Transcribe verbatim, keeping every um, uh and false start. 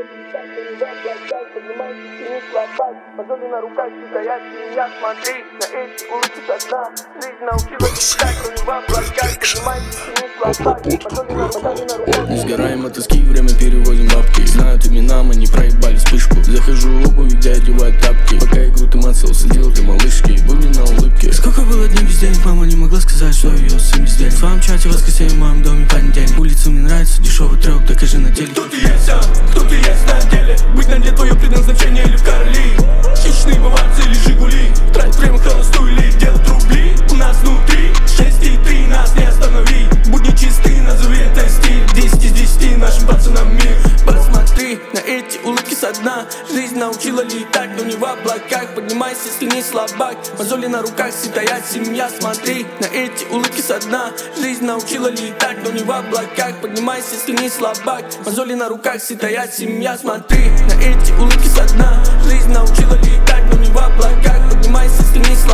летать, но не в облаках. Поднимайся, сними слабак, мозоли на руках, стоят семья. Смотри на эти улыбки со дна. Жизнь научила летать, но не в облаках. Поднимайся, сними слабак, мозоли на руках. Не сгораем от тоски, время переводим бабки. Знают имена, мы не проебали вспышку. Захожу в обувь, где одевают тапки. Пока игру ты мацал, сидел ты малышки. Будни на улыбке. Сколько было дней без денег, мама не могла сказать, что ее сын без денег. В своем чате воскресенье, в моем доме понедельник. Улица мне нравится, дешевый трек, докажи на деле. Кто ты есть, а? Кто ты есть на деле? Быть на дне твое предназначение или в короли? Хищные баварцы или жигули? Трать время холостую или делать рубли? У нас внутри шесть и три, нас не останови. Будни чисты, назови это стиль. Десять из десяти нашим пацанам мир. Посмотри на эти улыбки со дна. Жизнь научила летать, но не в облаках. Поднимайся, если не слабак, мозоли на руках, стоят семья. Смотри на эти улыбки со дна. Жизнь научила летать, но не в облаках. Поднимайся, если не слабак, мозоли на руках, стоят семья. Смотри на эти улыбки со дна. Жизнь научила летать, но не в облаках. Поднимайся, если не слабак.